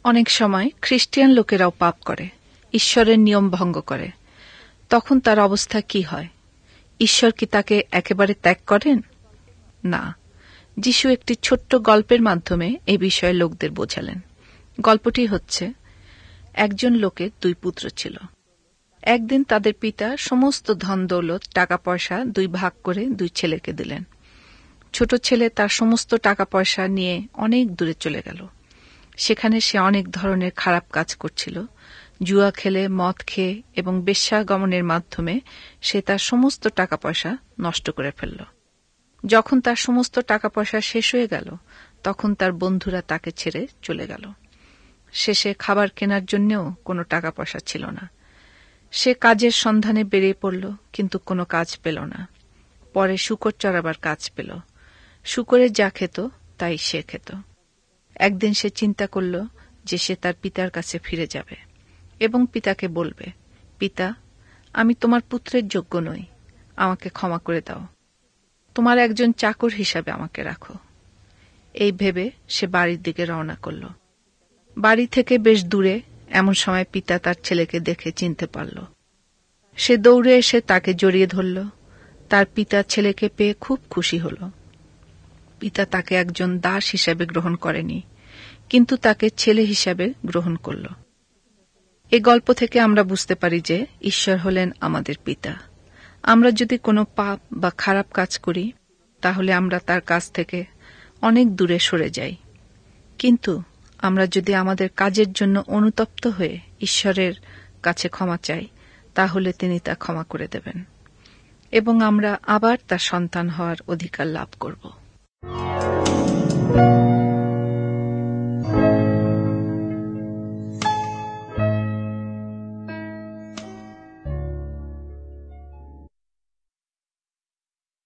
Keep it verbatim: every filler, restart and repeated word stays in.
অনেক সময় খ্রিস্টান লোকেরাও পাপ করে, ঈশ্বরের নিয়ম ভঙ্গ করে। তখন তার অবস্থা কি হয়? ঈশ্বর কি তাকে একেবারে ত্যাগ করেন? না। যিশু একটি ছোট্ট গল্পের মাধ্যমে এই বিষয়ে লোকদের বোঝালেন। গল্পটি হচ্ছে, একজন লোকের দুই পুত্র ছিল। একদিন তাদের পিতা সমস্ত ধন দৌলত টাকা পয়সা দুই ভাগ করে দুই ছেলেকে দিলেন। ছোট ছেলে তার সমস্ত টাকা পয়সা নিয়ে অনেক দূরে চলে গেল। সেখানে সে অনেক ধরনের খারাপ কাজ করছিল। জুয়া খেলে, মদ খেয়ে এবং বেশ্যাগমনের মাধ্যমে সে তার সমস্ত টাকা পয়সা নষ্ট করে ফেলল। যখন তার সমস্ত টাকা পয়সা শেষ হয়ে গেল, তখন তার বন্ধুরা তাকে ছেড়ে চলে গেল। শেষে খাবার কেনার জন্যও কোনো টাকা পয়সা ছিল না। সে কাজের সন্ধানে বেরিয়ে পড়ল, কিন্তু কোনো কাজ পেল না। পরে শূকর চড়াবার কাজ পেল। শূকরে যা খেত তাই সে খেত। একদিন সে চিন্তা করল যে সে তার পিতার কাছে ফিরে যাবে এবং পিতাকে বলবে, পিতা, আমি তোমার পুত্রের যোগ্য নই, আমাকে ক্ষমা করে দাও, তোমার একজন চাকর হিসাবে আমাকে রাখো। এই ভেবে সে বাড়ির দিকে রওনা করল। বাড়ি থেকে বেশ দূরে এমন সময় পিতা তার ছেলেকে দেখে চিনতে পারল। সে দৌড়ে এসে তাকে জড়িয়ে ধরল। তার পিতা ছেলেকে পেয়ে খুব খুশি হল। পিতা তাকে একজন দাস হিসাবে গ্রহণ করেনি, কিন্তু তাকে ছেলে হিসাবে গ্রহণ করল। এই গল্প থেকে আমরা বুঝতে পারি যে ঈশ্বর হলেন আমাদের পিতা। আমরা যদি কোনো পাপ বা খারাপ কাজ করি, তাহলে আমরা তার কাছ থেকে অনেক দূরে সরে যাই। কিন্তু আমরা যদি আমাদের কাজের জন্য অনুতপ্ত হয়ে ঈশ্বরের কাছে ক্ষমা চাই, তাহলে তিনি তা ক্ষমা করে দেবেন এবং আমরা আবার তার সন্তান হওয়ার অধিকার লাভ করব।